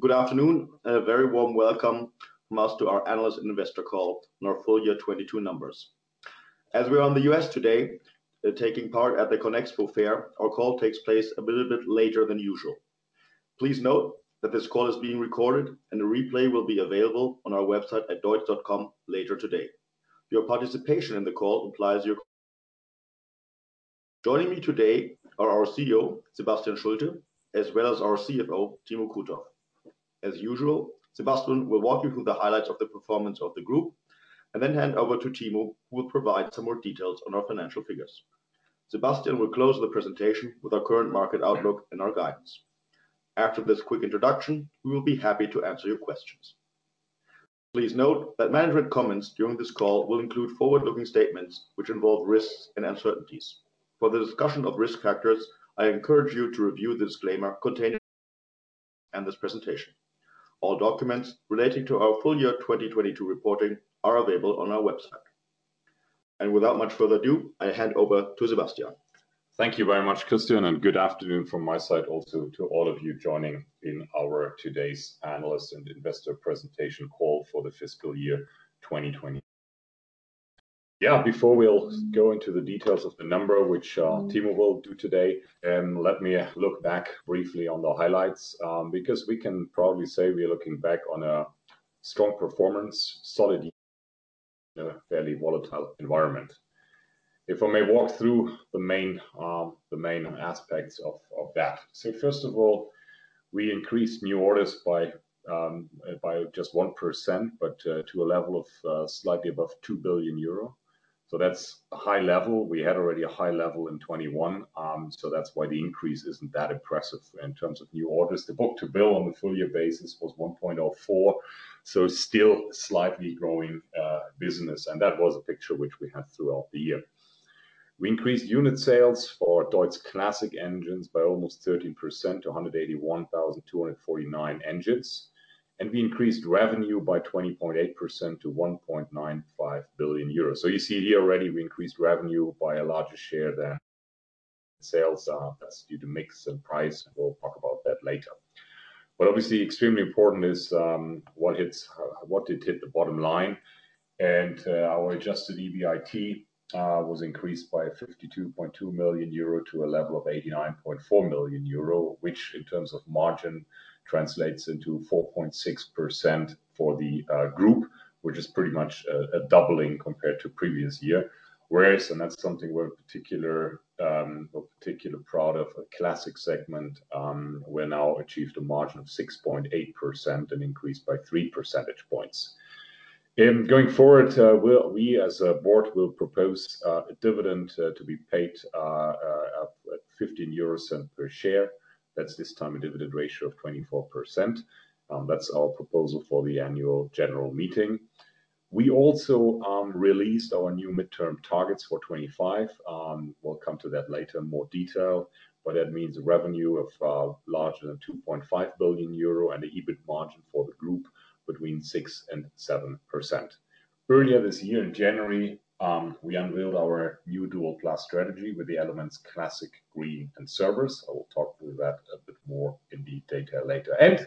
Good afternoon, and a very warm welcome from us to our analyst and investor call on our full year 22 numbers. As we're on the US today, taking part at the Conexpo fair, our call takes place a little bit later than usual. Please note that this call is being recorded and a replay will be available on our website at deutz.com later today. Your participation in the call implies your. Joining me today are our CEO, Sebastian Schulte, as well as our CFO, Timo Krutoff. As usual, Sebastian will walk you through the highlights of the performance of the group and then hand over to Timo, who will provide some more details on our financial figures. Sebastian will close the presentation with our current market outlook and our guidance. After this quick introduction, we will be happy to answer your questions. Please note that management comments during this call will include forward-looking statements which involve risks and uncertainties. For the discussion of risk factors, I encourage you to review the disclaimer contained in this presentation. All documents relating to our full year 2022 reporting are available on our website. And without much further ado, I hand over to Sebastian. Thank you very much, Christian, and good afternoon from my side also to all of you joining in our today's analyst and investor presentation call for the fiscal year 2020. Before we'll go into the details of the number, which Timo will do today, let me look back briefly on the highlights, because we can probably say we're looking back on a strong performance, solid in a fairly volatile environment. If I may walk through the main aspects of that. So first of all, we increased new orders by just 1%, but to a level of slightly above 2 billion euro. So that's a high level. We had already a high level in 21, so that's why the increase isn't that impressive in terms of new orders. The book-to-bill on the full year basis was 1.04, so still slightly growing business, and that was a picture which we had throughout the year. We increased unit sales for Deutz Classic engines by almost 13% to 181,249 engines. And we increased revenue by 20.8% to 1.95 billion euros. So you see here already we increased revenue by a larger share than sales. That's due to mix and price. We'll talk about that later. But obviously extremely important is what did hit the bottom line. And our adjusted EBIT was increased by 52.2 million euro to a level of 89.4 million euro, which in terms of margin translates into 4.6% for the group, which is pretty much a doubling compared to previous year. Whereas, and that's something we're particular proud of, a classic segment, we now achieved a margin of 6.8% and increased by 3 percentage points. Going forward, we as a board will propose a dividend to be paid at 0.15 per share. That's this time a dividend ratio of 24%. That's our proposal for the annual general meeting. We also released our new midterm targets for 25. We'll come to that later in more detail, but that means a revenue of larger than 2.5 billion euro and an EBIT margin for the group between 6 and 7%. Earlier this year in January, we unveiled our new Dual+ strategy with the elements Classic, Green, and Service. I will talk through that a bit more in detail later. And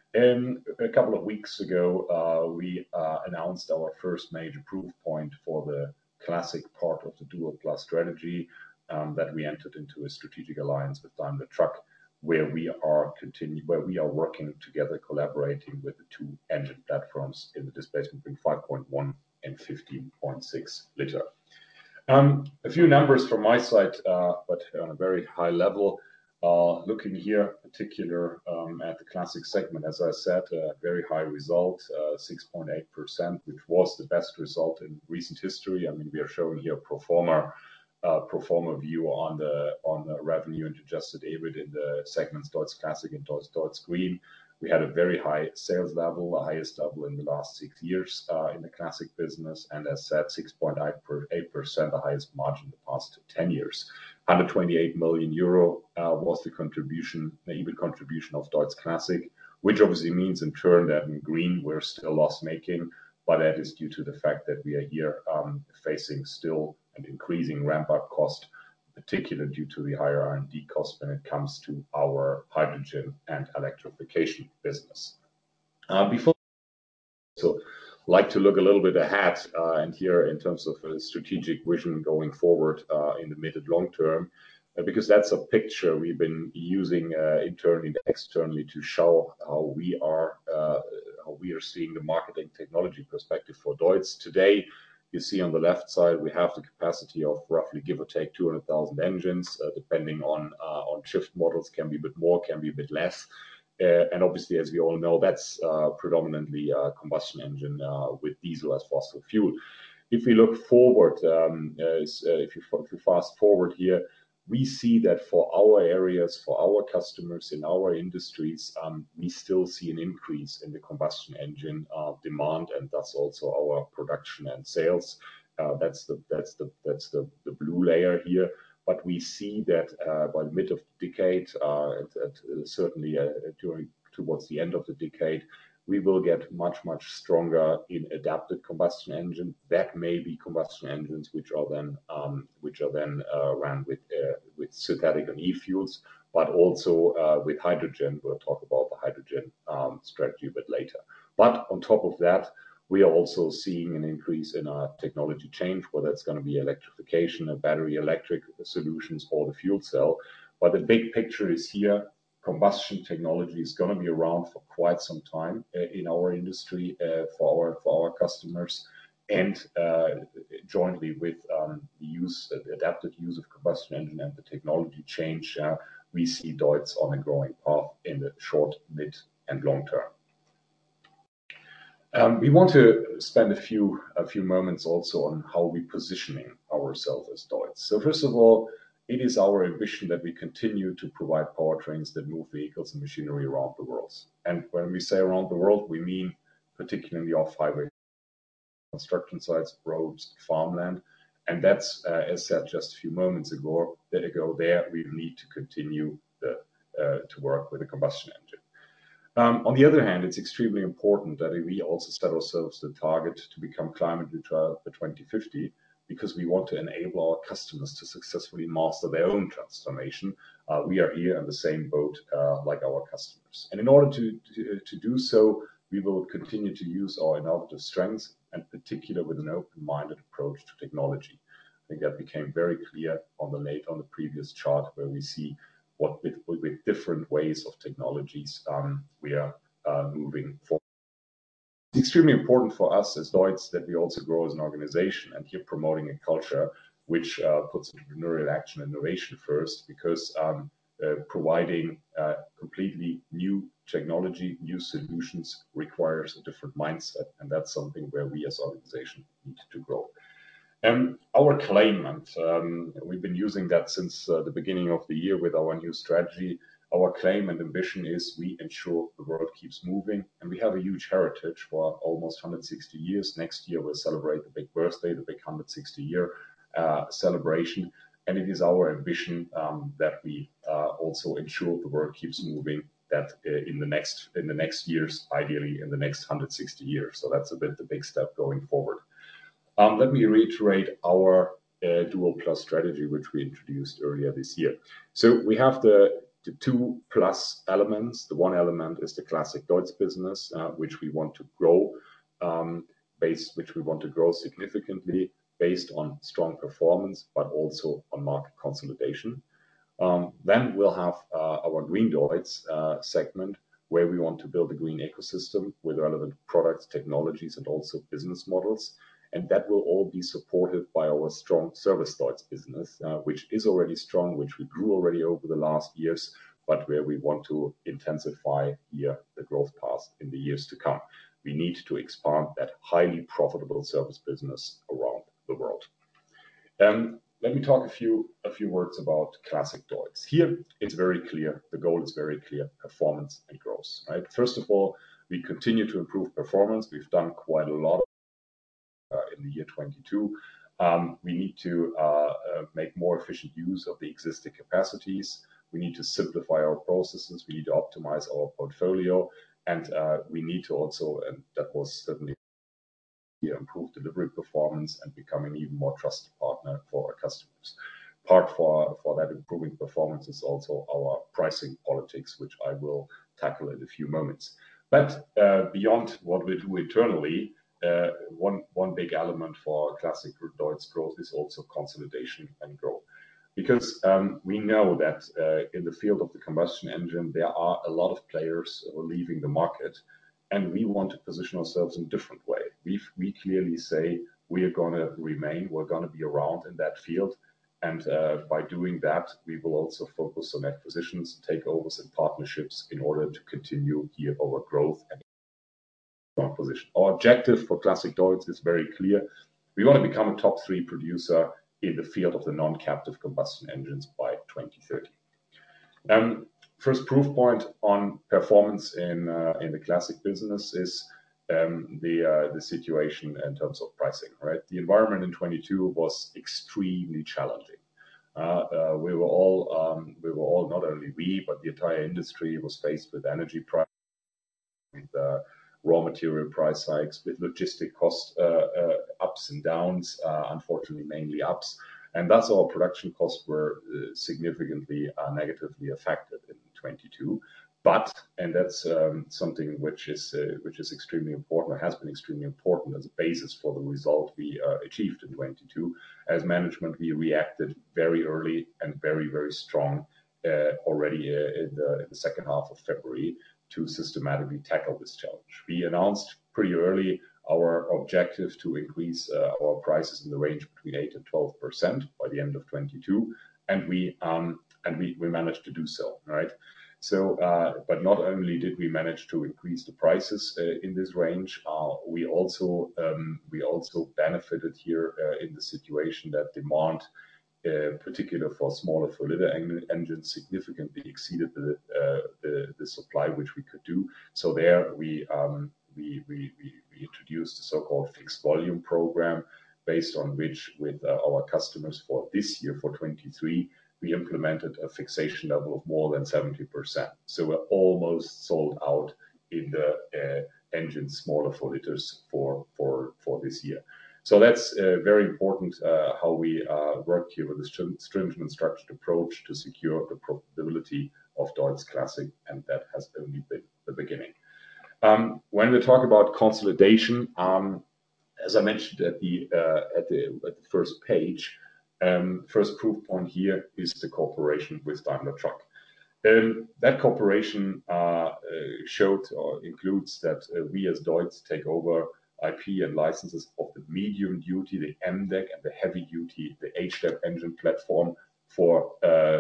a couple of weeks ago, we announced our first major proof point for the Classic part of the Dual+ strategy, that we entered into a strategic alliance with Daimler Truck, where we are working together, collaborating with the two engine platforms in the displacement between 5.1 and 15.6 liter. A few numbers from my side, but on a very high level. Looking here, particular at the Classic segment, as I said, a very high result, 6.8%, which was the best result in recent history. I mean, we are showing here pro forma view on the revenue and adjusted EBIT in the segments Deutz Classic and Deutz Green. We had a very high sales level, the highest level in the last 6 years in the Classic business, and as said, 6.8%, the highest margin in the past 10 years. 128 million euro was the EBIT contribution of Deutz Classic, which obviously means in turn that in Green we're still loss-making, but that is due to the fact that we are here facing still an increasing ramp-up cost particularly due to the higher R&D cost when it comes to our hydrogen and electrification business. Before so like to look a little bit ahead and here in terms of a strategic vision going forward in the mid and long term, because that's a picture we've been using internally and externally to show how we are seeing the marketing technology perspective for DEUTZ. Today, you see on the left side, we have the capacity of roughly, give or take, 200,000 engines, depending on shift models, can be a bit more, can be a bit less. And obviously, as we all know, that's predominantly a combustion engine with diesel as fossil fuel. If we look forward, if you fast forward here, we see that for our areas, for our customers in our industries, we still see an increase in the combustion engine demand, and that's also our production and sales. That's the blue layer here. But we see that by the mid of the decade, certainly towards the end of the decade, we will get much stronger in adapted combustion engine. That may be combustion engines which are then run with synthetic and e-fuels, but also with hydrogen. We'll talk about the hydrogen strategy a bit later. But on top of that, we are also seeing an increase in our technology change, whether it's going to be electrification, battery electric solutions, or the fuel cell. But the big picture is here. Combustion technology is going to be around for quite some time in our industry for our customers, and jointly with the adapted use of combustion engine and the technology change, we see DEUTZ on a growing path in the short, mid, and long term. We want to spend a few moments also on how we're positioning ourselves as DEUTZ. So first of all, it is our ambition that we continue to provide powertrains that move vehicles and machinery around the world. And when we say around the world, we mean particularly off-highway construction sites, roads, farmland. And that's, as said just a few moments ago, there we need to continue to work with a combustion engine. On the other hand, it's extremely important that we also set ourselves the target to become climate neutral by 2050, because we want to enable our customers to successfully master their own transformation. We are here in the same boat like our customers. And in order to do so, we will continue to use our innovative strengths, and particularly with an open-minded approach to technology. I think that became very clear on the previous chart, where we see what with different ways of technologies we are moving forward. It's extremely important for us as DEUTZ that we also grow as an organization, and here promoting a culture which puts entrepreneurial action and innovation first, because providing completely new technology, new solutions requires a different mindset, and that's something where we as an organization need to grow. Our claim, and we've been using that since the beginning of the year with our new strategy. Our claim and ambition is we ensure the world keeps moving, and we have a huge heritage for almost 160 years. Next year, we'll celebrate the big birthday, the big 160-year celebration. And it is our ambition that we also ensure the world keeps moving, that in the next years, ideally in the next 160 years. So that's a bit the big step going forward. Let me reiterate our Dual+ strategy, which we introduced earlier this year. So we have the two plus elements. The one element is the classic DEUTZ business, which we want to grow, which we want to grow significantly based on strong performance, but also on market consolidation. Then we'll have our Green DEUTZ segment, where we want to build a green ecosystem with relevant products, technologies, and also business models. And that will all be supported by our strong Service DEUTZ business, which is already strong, which we grew already over the last years, but where we want to intensify here the growth path in the years to come. We need to expand that highly profitable service business around the world. Let me talk a few words about classic DEUTZ. Here, it's very clear. The goal is very clear: performance and growth. Right. First of all, we continue to improve performance. We've done quite a lot in the year 22. We need to make more efficient use of the existing capacities. We need to simplify our processes. We need to optimize our portfolio, and we need to also, and that was certainly improve delivery performance and become an even more trusted partner for our customers. part for that improving performance is also our pricing politics, which I will tackle in a few moments. But beyond what we do internally, one big element for classic DEUTZ growth is also consolidation and growth. Because we know that in the field of the combustion engine, there are a lot of players who are leaving the market, and we want to position ourselves in a different way. We clearly say we are going to remain, we're going to be around in that field. And by doing that, we will also focus on acquisitions, takeovers, and partnerships in order to continue here our growth and strong position. Our objective for Classic DEUTZ is very clear. We want to become a top 3 producer in the field of the non-captive combustion engines by 2030. First proof point on performance in the classic business is the situation in terms of pricing. Right, the environment in 22 was extremely challenging. We were all, not only we, but the entire industry was faced with energy price, with raw material price hikes, with logistic cost ups and downs, unfortunately mainly ups. And thus our production costs were significantly negatively affected in 22. But, and that's something which is extremely important, or has been extremely important as a basis for the result we achieved in 22. As management, we reacted very early and very, very strong already in the second half of February to systematically tackle this challenge. We announced pretty early our objective to increase our prices in the range between 8 and 12% by the end of 22, and we managed to do so. Right. So, but not only did we manage to increase the prices in this range, we also benefited here in the situation that demand, particularly for smaller 4-liter engines, significantly exceeded the supply which we could do. So there we introduced a so-called fixed volume program, based on which with our customers for this year, for 23, we implemented a fixation level of more than 70%. So we're almost sold out in the engines smaller 4 liters for this year. So that's very important how we worked here with a stringent and structured approach to secure the profitability of DEUTZ Classic, and that has only been the beginning. When we talk about consolidation, as I mentioned at the first page, first proof point here is the cooperation with Daimler Truck. That cooperation showed or includes that we as DEUTZ take over IP and licenses of the medium duty, the MDEC, and the heavy duty, the HDEP engine platform from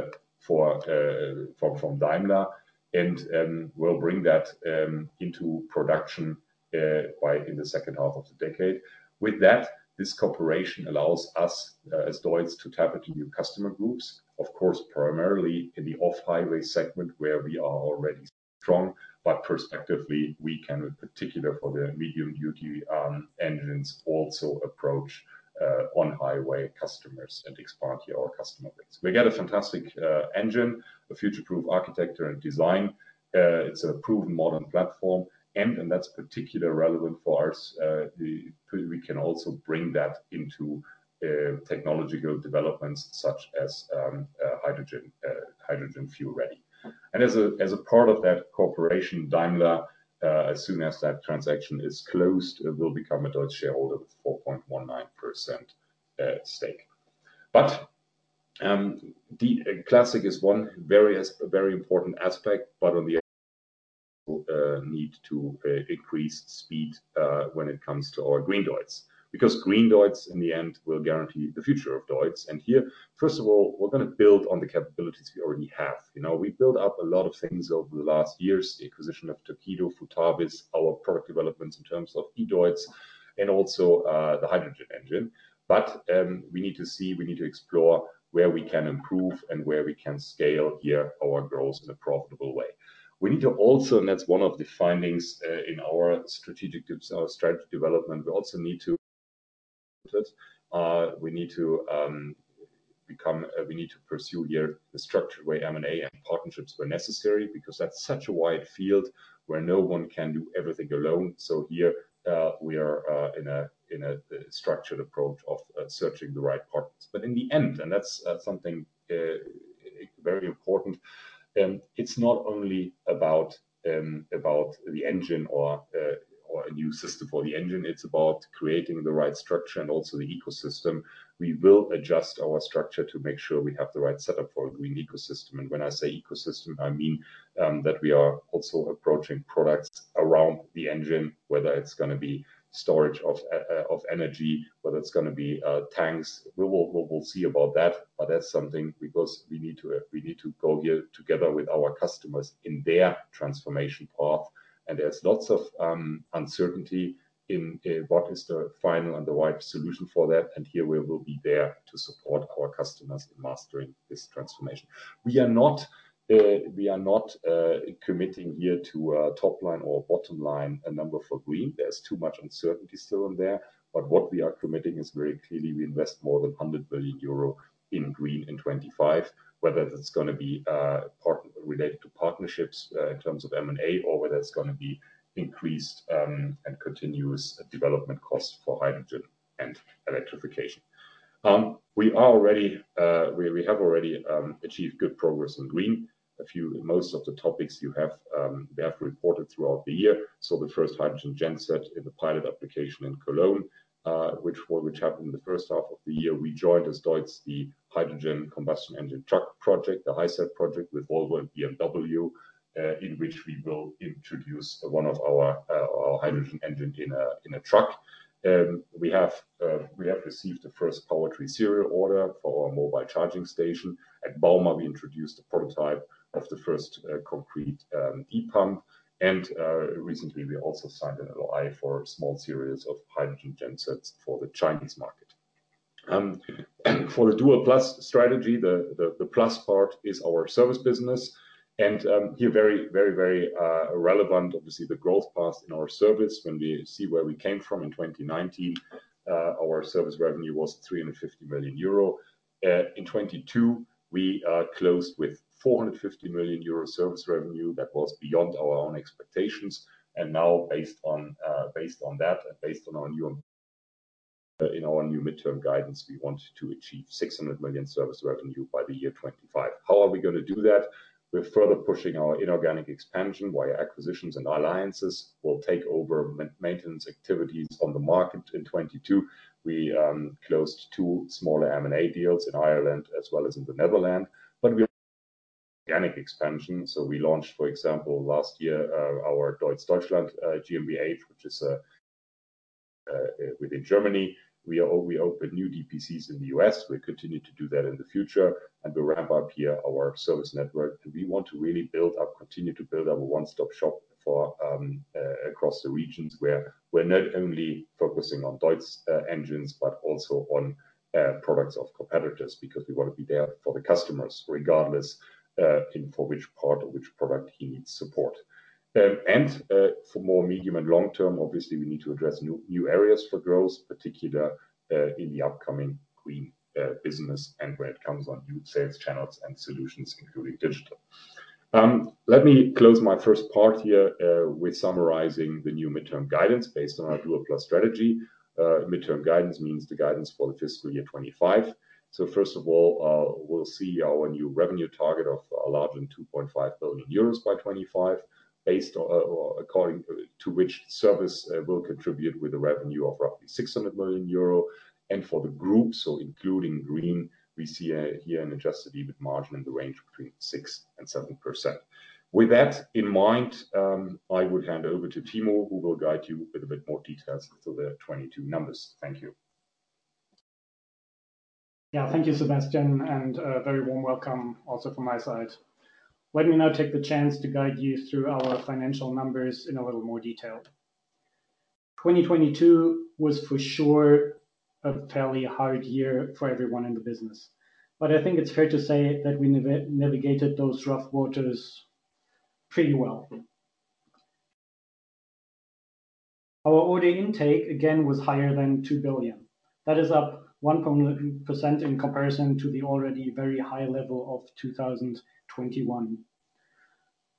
Daimler, and we'll bring that into production in the second half of the decade. With that, this cooperation allows us as DEUTZ to tap into new customer groups, of course, primarily in the off-highway segment where we are already strong, but prospectively we can, in particular for the medium-duty engines, also approach on-highway customers and expand here our customer base. We get a fantastic engine, a future-proof architecture and design. It's a proven modern platform. And that's particularly relevant for us. We can also bring that into technological developments such as hydrogen fuel ready. And as a part of that cooperation, Daimler, as soon as that transaction is closed, will become a DEUTZ shareholder with 4.19% stake. But the Classic is one very important aspect, but on the need to increase speed when it comes to our Green DEUTZ, because Green DEUTZ in the end will guarantee the future of DEUTZ. And here, first of all, we're going to build on the capabilities we already have. You know, we built up a lot of things over the last years: the acquisition of Torqeedo, Futavis, our product developments in terms of eDEUTZ, and also the hydrogen engine. But we need to explore where we can improve and where we can scale here our growth in a profitable way. We need to also, and that's one of the findings in our strategy development, we also need to pursue here the structured way M&A and partnerships where necessary, because that's such a wide field where no one can do everything alone. So here we are in a structured approach of searching the right partners. But in the end, and that's something very important, it's not only about the engine or a new system for the engine. It's about creating the right structure and also the ecosystem. We will adjust our structure to make sure we have the right setup for a green ecosystem. And when I say ecosystem, I mean that we are also approaching products around the engine, whether it's going to be storage of energy, whether it's going to be tanks. We'll see about that, but that's something because we need to go here together with our customers in their transformation path. And there's lots of uncertainty in what is the final and the right solution for that. And here we will be there to support our customers in mastering this transformation. We are not committing here to top line or bottom line a number for green. There's too much uncertainty still in there. But what we are committing is very clearly we invest more than 100 billion euro in green in 25. Whether that's going to be related to partnerships in terms of M&A, or whether it's going to be increased and continuous development costs for hydrogen and electrification. We have already achieved good progress in green. Most of the topics we have reported throughout the year. So the first hydrogen genset in the pilot application in Cologne, which happened in the first half of the year. We joined as DEUTZ the hydrogen combustion engine truck project, the HyCET project with Volvo and BMW, in which we will introduce one of our hydrogen engine in a truck. We have received the first PowerTree serial order for our mobile charging station. At Bauma, we introduced a prototype of the first concrete e-pump. And recently, we also signed an LOI for a small series of hydrogen gensets for the Chinese market. For the Dual Plus strategy, the plus part is our service business. And here, very, very, very relevant, obviously, the growth path in our service. When we see where we came from in 2019, our service revenue was 350 million euro. In 22, we closed with 450 million euro service revenue. That was beyond our own expectations. And now, based on that, and based on our new midterm guidance, we want to achieve 600 million service revenue by the year 25. How are we going to do that? We're further pushing our inorganic expansion via acquisitions and alliances. We'll take over maintenance activities on the market in 22. We closed 2 smaller M&A deals in Ireland as well as in the Netherlands. But we organic expansion. So we launched, for example, last year our DEUTZ Deutschland GmbH, which is within Germany. We opened new DPCs in the US. We continue to do that in the future, and we ramp up here our service network. And we want to really continue to build up a one-stop shop for across the regions where we're not only focusing on DEUTZ engines, but also on products of competitors, because we want to be there for the customers, regardless for which part or which product he needs support. And for more medium and long term, obviously, we need to address new areas for growth, particularly in the upcoming green business and when it comes on new sales channels and solutions, including digital. Let me close my first part here with summarizing the new midterm guidance based on our Dual Plus strategy. Midterm guidance means the guidance for the fiscal year 25. So first of all, we'll see our new revenue target of larger than 2.5 billion euros by 25. Based on, or according to which service will contribute with a revenue of roughly 600 million euro. And for the group, so including green, we see here an adjusted EBIT margin in the range between 6 and 7%. With that in mind, I would hand over to Timo, who will guide you with a bit more details to the 22 numbers. Thank you. Yeah, thank you, Sebastian, and a very warm welcome also from my side. Let me now take the chance to guide you through our financial numbers in a little more detail. 2022 was for sure a fairly hard year for everyone in the business. But I think it's fair to say that we navigated those rough waters pretty well. Our order intake again was higher than 2 billion. That is up 1% in comparison to the already very high level of 2021.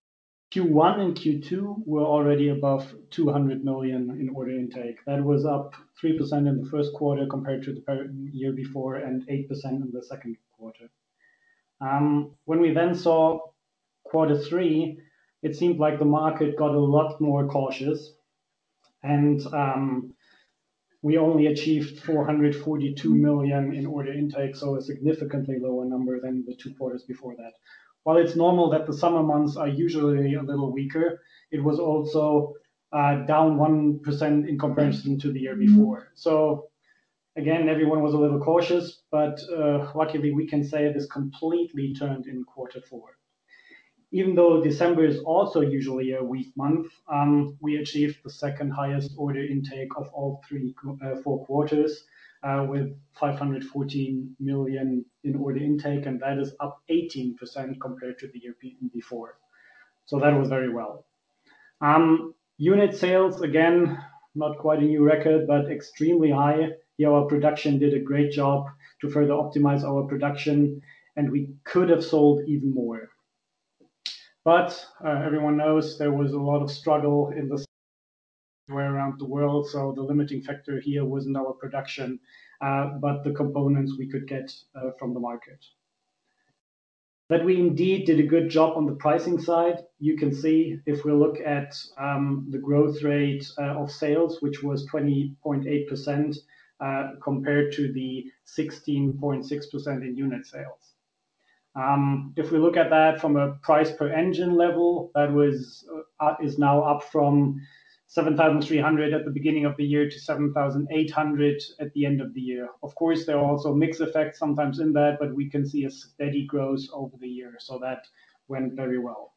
Q1 and Q2 were already above 200 million in order intake. That was up 3% in the first quarter compared to the year before and 8% in the second quarter. When we then saw quarter three, it seemed like the market got a lot more cautious, and we only achieved 442 million in order intake, so a significantly lower number than the 2 quarters before that. While it's normal that the summer months are usually a little weaker, it was also down 1% in comparison to the year before. So again, everyone was a little cautious, but luckily we can say this completely turned in quarter four. Even though December is also usually a weak month, we achieved the second highest order intake of all 4 quarters, with 514 million in order intake, and that is up 18% compared to the year before. So that was very well. Unit sales, again, not quite a new record, but extremely high. Here our production did a great job to further optimize our production, and we could have sold even more. But everyone knows there was a lot of struggle in the around the world, so the limiting factor here wasn't our production, but the components we could get from the market. That we indeed did a good job on the pricing side. You can see if we look at the growth rate of sales, which was 20.8% compared to the 16.6% in unit sales. If we look at that from a price per engine level, that is now up from 7,300 at the beginning of the year to 7,800 at the end of the year. Of course, there are also mix effects sometimes in that, but we can see a steady growth over the year, so that went very well.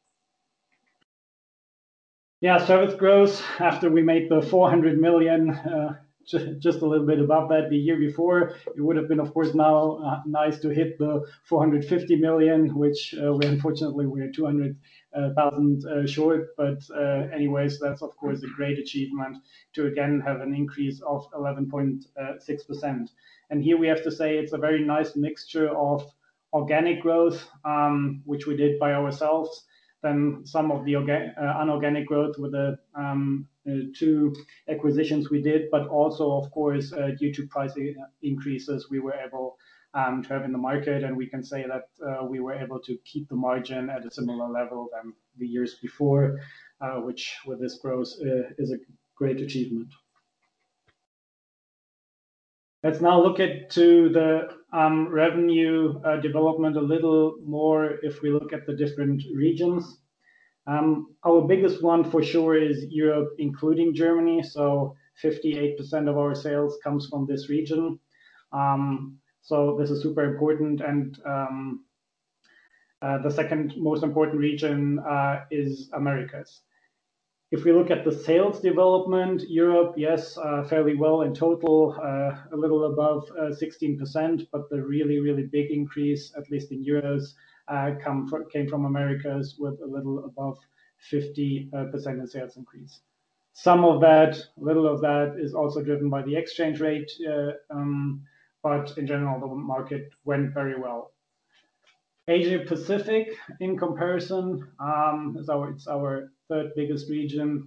Yeah, service growth after we made the 400 million, just a little bit above that the year before. It would have been, of course, now nice to hit the 450 million, which we unfortunately we're 200,000 short. But anyways, that's of course a great achievement to again have an increase of 11.6%. And here we have to say it's a very nice mixture of organic growth, which we did by ourselves, then some of the unorganic growth with the 2 acquisitions we did, but also, of course, due to price increases we were able to have in the market, and we can say that we were able to keep the margin at a similar level than the years before, which with this growth is a great achievement. Let's now look to the revenue development a little more if we look at the different regions. Our biggest one for sure is Europe, including Germany. So 58% of our sales comes from this region. So this is super important. And the second most important region is Americas. If we look at the sales development, Europe, yes, fairly well in total, a little above 16%, but the really, really big increase, at least in euros, came from Americas with a little above 50% in sales increase. Some of that, a little of that is also driven by the exchange rate, but in general, the market went very well. Asia Pacific, in comparison, it's our third biggest region.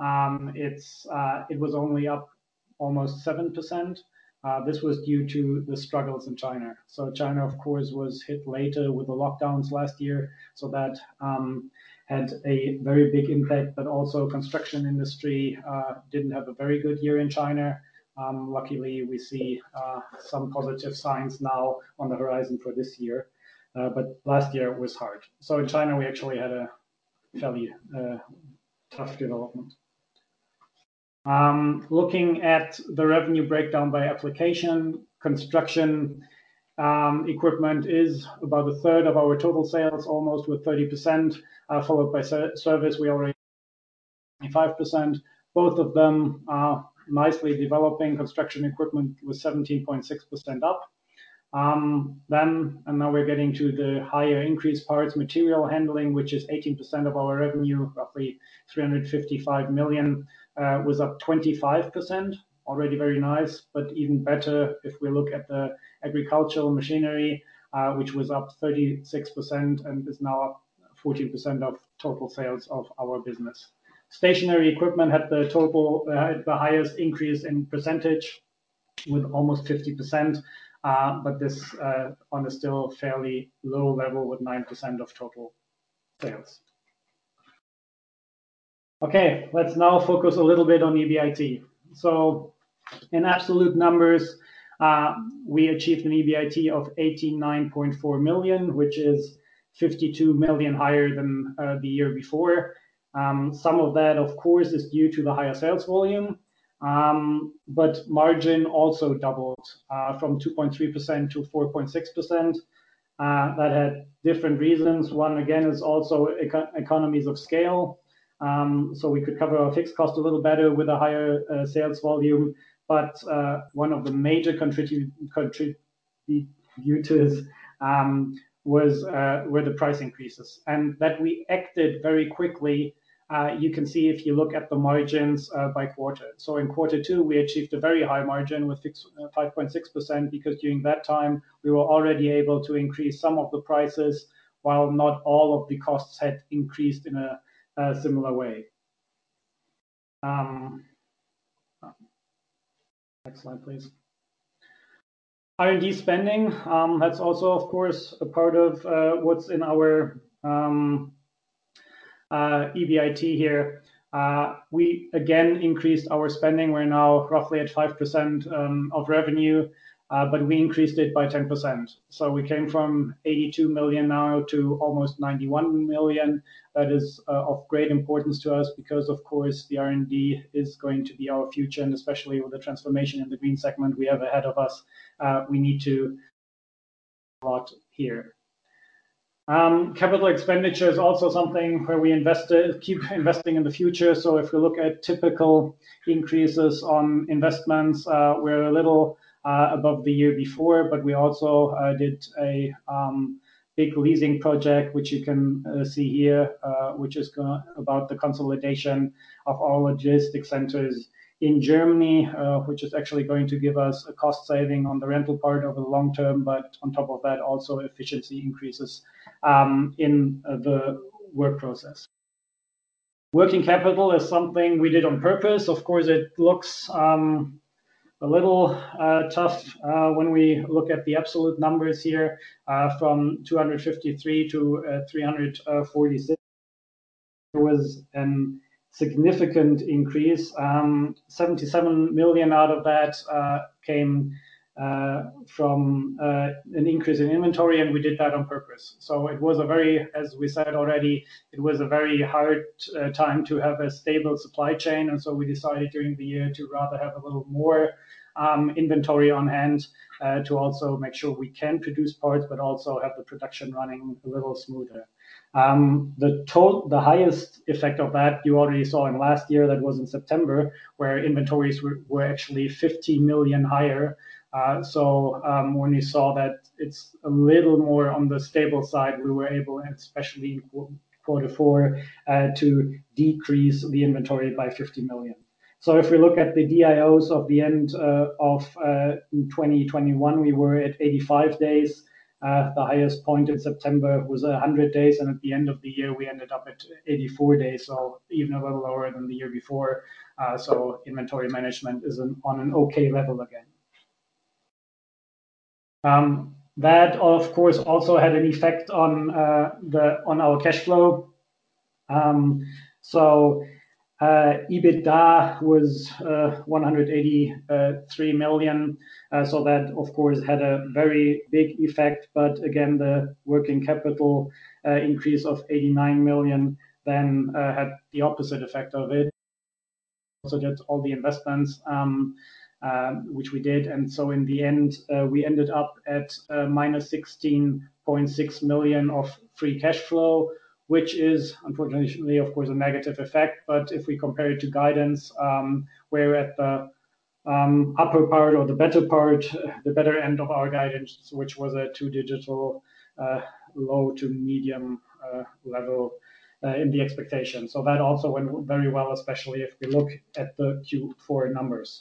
It was only up almost 7%. This was due to the struggles in China. So China, of course, was hit later with the lockdowns last year, so that had a very big impact. But also, construction industry didn't have a very good year in China. Luckily, we see some positive signs now on the horizon for this year. But last year it was hard. So in China, we actually had a fairly tough development. Looking at the revenue breakdown by application, construction equipment is about a third of our total sales, almost with 30%, followed by service. We already 25%. Both of them are nicely developing. Construction equipment was 17.6% up. And now we're getting to the higher increase parts, material handling, which is 18% of our revenue, roughly 355 million, was up 25%, already very nice, but even better if we look at the agricultural machinery, which was up 36% and is now up 14% of total sales of our business. Stationary equipment had the highest increase in percentage with almost 50%, but this on a still fairly low level with 9% of total sales. Okay, let's now focus a little bit on EBIT. So in absolute numbers, we achieved an EBIT of 89.4 million, which is 52 million higher than the year before. Some of that, of course, is due to the higher sales volume, but margin also doubled from 2.3% to 4.6%. That had different reasons. One, again, is also economies of scale. So we could cover our fixed cost a little better with a higher sales volume. But one of the major contributors were the price increases, and that we acted very quickly. You can see if you look at the margins by quarter. So in quarter 2, we achieved a very high margin with 5.6% because during that time we were already able to increase some of the prices while not all of the costs had increased in a similar way. Next slide, please. R&D spending, that's also, of course, a part of what's in our EBIT here. We again increased our spending. We're now roughly at 5% of revenue, but we increased it by 10%. So we came from 82 million now to almost 91 million. That is of great importance to us because, of course, the R&D is going to be our future, and especially with the transformation in the green segment we have ahead of us, we need to a lot here. Capital expenditure is also something where we keep investing in the future. So if we look at typical increases on investments, we're a little above the year before, but we also did a big leasing project, which you can see here, which is about the consolidation of our logistics centers in Germany, which is actually going to give us a cost saving on the rental part over the long term, but on top of that, also efficiency increases in the work process. Working capital is something we did on purpose. Of course, it looks a little tough when we look at the absolute numbers here, from 253 to 346. There was a significant increase. 77 million out of that came from an increase in inventory, and we did that on purpose. So it was as we said already, it was a very hard time to have a stable supply chain, and so we decided during the year to rather have a little more inventory on hand to also make sure we can produce parts, but also have the production running a little smoother. The highest effect of that you already saw in last year, that was in September, where inventories were actually 50 million higher. So when we saw that it's a little more on the stable side, we were able, especially in quarter 4, to decrease the inventory by 50 million. So if we look at the DIOs of the end of 2021, we were at 85 days. The highest point in September was 100 days, and at the end of the year, we ended up at 84 days, so even a little lower than the year before. So inventory management is on an okay level again. That, of course, also had an effect on our cash flow. So EBITDA was 183 million. So that, of course, had a very big effect. But again, the working capital increase of 89 million then had the opposite effect of it. So that's all the investments which we did. And so in the end, we ended up at minus 16.6 million of free cash flow, which is unfortunately, of course, a negative effect. But if we compare it to guidance, we're at the upper part or the better end of our guidance, which was a 2-digit low to medium level in the expectation. So that also went very well, especially if we look at the Q4 numbers.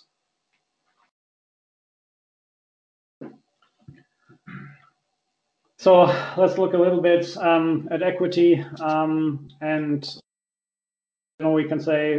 So let's look a little bit at equity, and we can say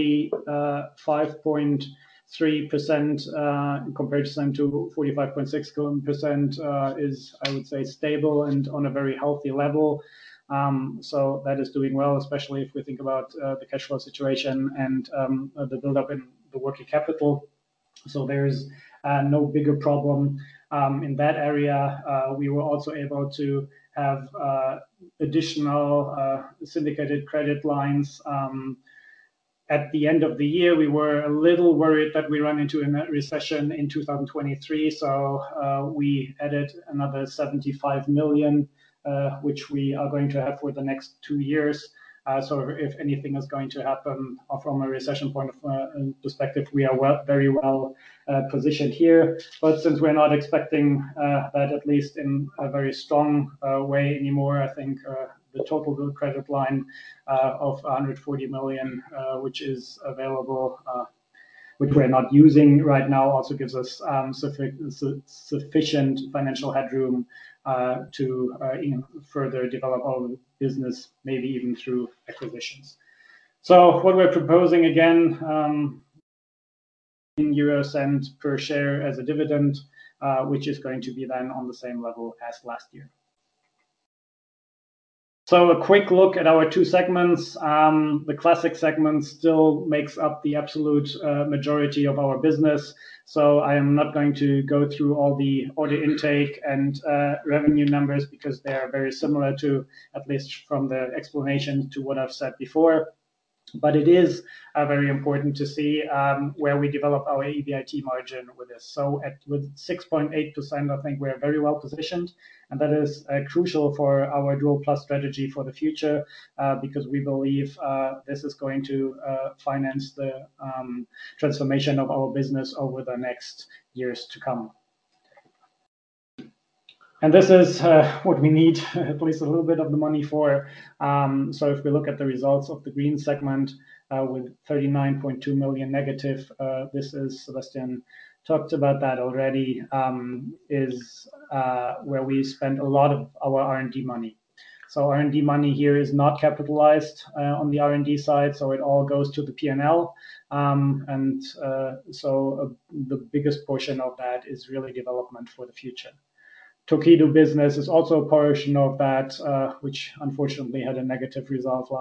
45.3% in comparison to 45.6% is, I would say, stable and on a very healthy level. So that is doing well, especially if we think about the cash flow situation and the buildup in the working capital. So there's no bigger problem in that area. We were also able to have additional syndicated credit lines. At the end of the year, we were a little worried that we run into a recession in 2023. So we added another 75 million, which we are going to have for the next 2 years. So if anything is going to happen from a recession point of perspective, we are very well positioned here. But since we're not expecting that, at least in a very strong way anymore, I think the total credit line of 140 million, which is available, which we're not using right now, also gives us sufficient financial headroom to further develop our business, maybe even through acquisitions. So what we're proposing again, in €0 per share as a dividend, which is going to be then on the same level as last year. So a quick look at our two segments. The classic segment still makes up the absolute majority of our business. So I am not going to go through all the order intake and revenue numbers because they are very similar to, at least from the explanation, to what I've said before. But it is very important to see where we develop our EBIT margin with this. So with 6.8%, I think we're very well positioned. And that is crucial for our Dual+ strategy for the future, because we believe this is going to finance the transformation of our business over the next years to come. And this is what we need at least a little bit of the money for. So if we look at the results of the green segment with 39.2 million negative, this is, Sebastian talked about that already, is where we spend a lot of our R&D money. So R&D money here is not capitalized on the R&D side, so it all goes to the P&L. So the biggest portion of that is really development for the future. Torqeedo business is also a portion of that, which unfortunately had a negative result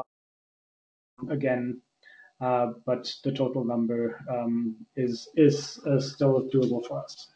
again, but the total number is still doable for us.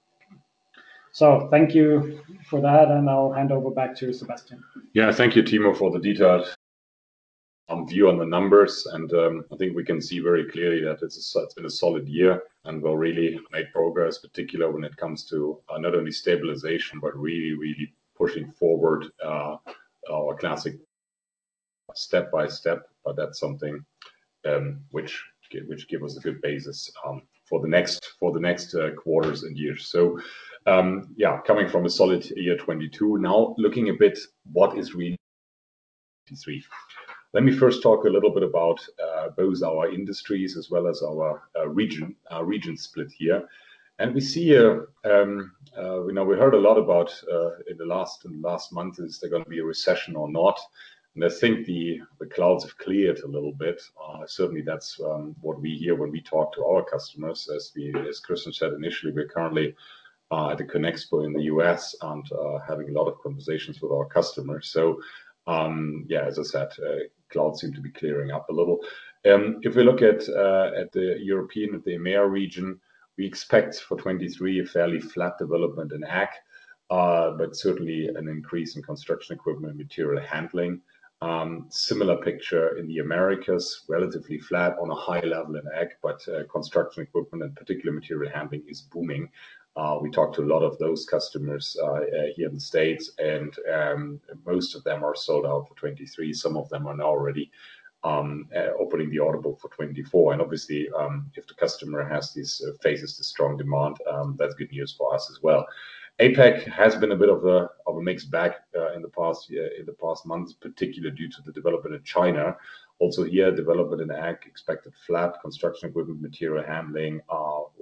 So thank you for that, and I'll hand over back to Sebastian. Yeah, thank you, Timo, for the detailed view on the numbers. And I think we can see very clearly that it's been a solid year, and we'll really make progress, particularly when it comes to not only stabilization, but really pushing forward our classic step by step. But that's something which give us a good basis for the next quarters and years. So coming from a solid year 22, now looking a bit what is really 23. Let me first talk a little bit about both our industries as well as our region split here. And we see we heard a lot about in the last month, is there going to be a recession or not? And I think the clouds have cleared a little bit. Certainly that's what we hear when we talk to our customers. As Christian said initially, we're currently at the Conexpo in the US and having a lot of conversations with our customers. So as I said, clouds seem to be clearing up a little. If we look at the European, at the EMEA region, we expect for 23 a fairly flat development in ag, but certainly an increase in construction equipment and material handling. Similar picture in the Americas, relatively flat on a high level in ag, but construction equipment and particular material handling is booming. We talked to a lot of those customers here in the States, and most of them are sold out for 23. Some of them are now already opening the order book for 24. And obviously, if the customer faces the strong demand, that's good news for us as well. APAC has been a bit of a mixed bag in the past months, particularly due to the development in China. Also here, development in ag expected flat, construction equipment, material handling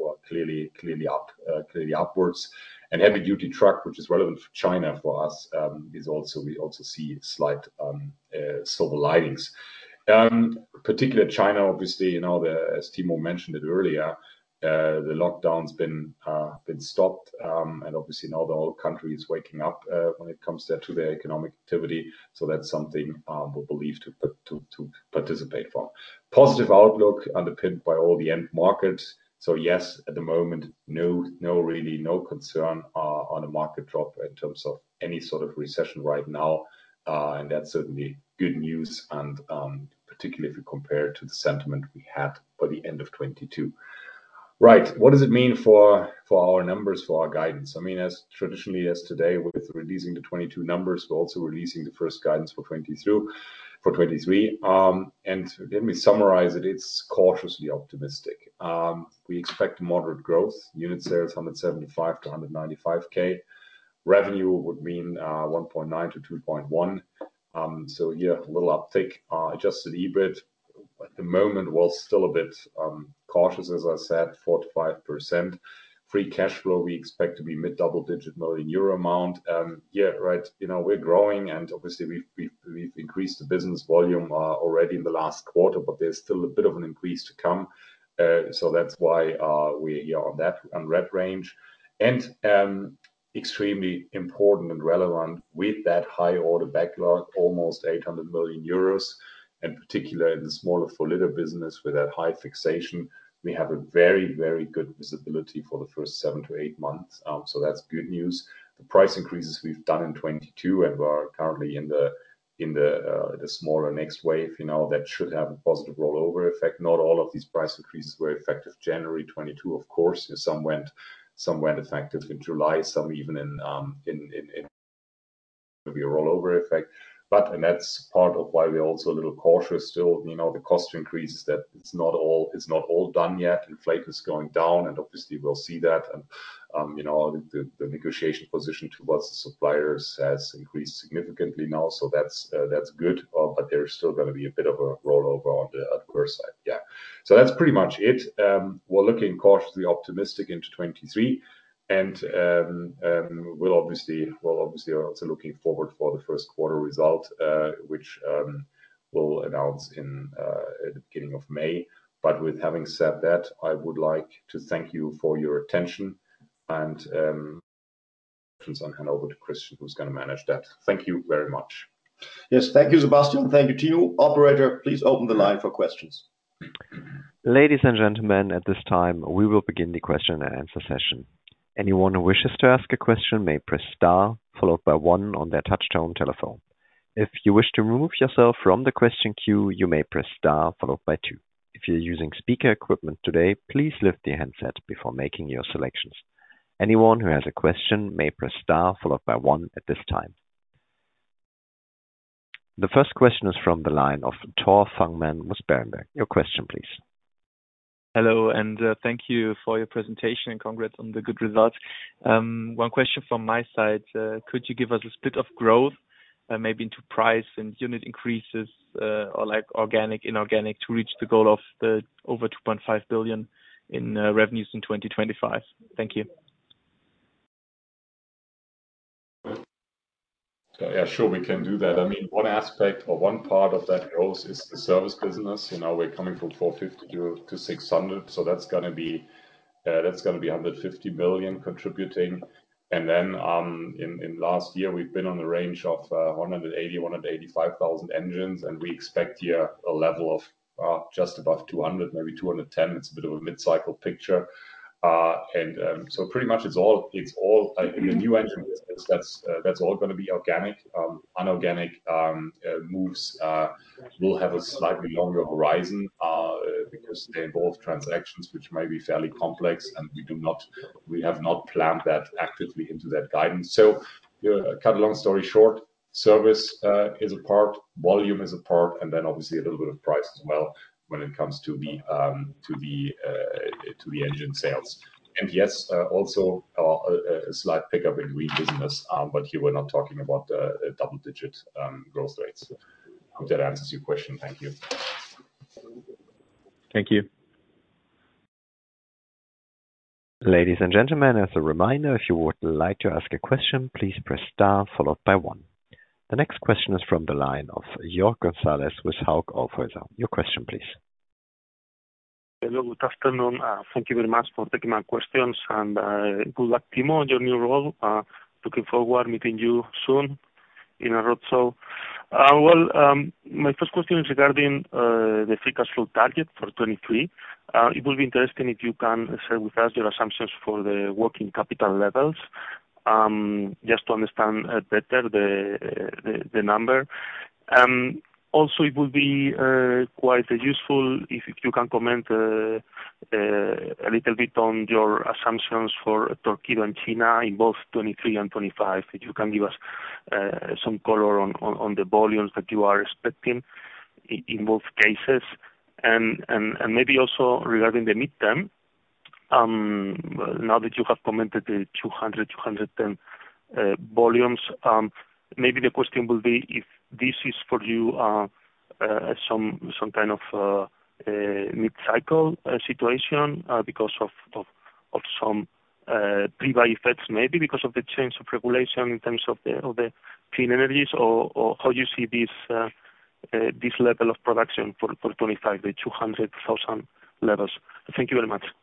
were clearly upwards. And heavy duty truck, which is relevant for China for us, we also see slight silver linings. Particularly China, obviously, as Timo mentioned it earlier, the lockdown's been stopped, and obviously now the whole country is waking up when it comes to their economic activity. So that's something we believe to participate from. Positive outlook underpinned by all the end markets. So yes, at the moment, no concern on a market drop in terms of any sort of recession right now, and that's certainly good news, and particularly if we compare it to the sentiment we had by the end of 22. Right. What does it mean for our numbers, for our guidance? I mean, as traditionally as today, with releasing the 22 numbers, we're also releasing the first guidance for 23. And let me summarize it. It's cautiously optimistic. We expect moderate growth. Unit sales 175 to 195k. Revenue would mean 1.9 to 2.1. So here a little uptick. Adjusted EBIT at the moment was still a bit cautious, as I said, 4 to 5%. Free cash flow we expect to be mid double-digit million euro amount. We're growing, and obviously we've increased the business volume already in the last quarter, but there's still a bit of an increase to come. So that's why we're here on that range. And extremely important and relevant with that high order backlog, almost 800 million euros. And particularly in the smaller 4-liter business with that high fixation, we have a very, very good visibility for the first 7 to 8 months. So that's good news. The price increases we've done in 22 and we're currently in the smaller next wave, that should have a positive rollover effect. Not all of these price increases were effective January 22, of course. Some went effective in July, some even in maybe a rollover effect. And that's part of why we're also a little cautious still. The cost increases, that it's not all done yet. Inflation is going down, and obviously we'll see that. And the negotiation position towards the suppliers has increased significantly now, so that's good. But there's still going to be a bit of a rollover on the adverse side. Yeah. So that's pretty much it. We're looking cautiously optimistic into 23. And we'll obviously also looking forward for the first quarter result, which we'll announce at the beginning of May. But with having said that, I would like to thank you for your attention and hand over to Christian, who's going to manage that. Thank you very much. Yes, thank you, Sebastian. Thank you, Timo. Operator, please open the line for questions. Ladies and gentlemen, at this time, we will begin the question and answer session. Anyone who wishes to ask a question may press star, followed by 1 on their touchtone telephone. If you wish to remove yourself from the question queue, you may press star, followed by 2. If you're using speaker equipment today, please lift the handset before making your selections. Anyone who has a question may press star, followed by 1 at this time. The first question is from the line of Tore Fangmann with Berenberg. Your question, please. Hello, and thank you for your presentation and congrats on the good results. One question from my side. Could you give us a split of growth, maybe into price and unit increases, or like organic, inorganic, to reach the goal of the over 2.5 billion in revenues in 2025? Thank you. Yeah, sure, we can do that. I mean, one aspect or one part of that growth is the service business. We're coming from 450 to 600, so that's going to be 150 million contributing. And then in last year we've been on the range of 185,000 engines, and we expect here a level of just above 200, maybe 210. It's a bit of a mid-cycle picture. So pretty much it's all in the new engine business. That's all going to be organic. Inorganic moves will have a slightly longer horizon because they involve transactions which may be fairly complex, and we have not planned that actively into that guidance. So cut a long story short, service is a part, volume is a part, and then obviously a little bit of price as well when it comes to the engine sales. And yes, also a slight pickup in green business, but here we're not talking about double-digit growth rates. Hope that answers your question. Thank you. Thank you. Ladies and gentlemen, as a reminder, if you would like to ask a question, please press star followed by one. The next question is from the line of Jörg González with Hauck Aufhäuser. Your question, please. Hello, good afternoon. Thank you very much for taking my questions, and good luck, Timo, on your new role. Looking forward meeting you soon in a roadshow. My first question is regarding the free cash flow target for 23. It will be interesting if you can share with us your assumptions for the working capital levels, just to understand better the number. Also, it would be quite useful if you can comment a little bit on your assumptions for Torqeedo and China in both 23 and 25. If you can give us some color on the volumes that you are expecting in both cases. And maybe also regarding the midterm, now that you have commented the 210 volumes, maybe the question will be if this is for you some kind of mid-cycle situation because of some pre-buy effects, maybe because of the change of regulation in terms of the clean energies, or how you see this level of production for 25, the 200,000 levels. Thank you very much.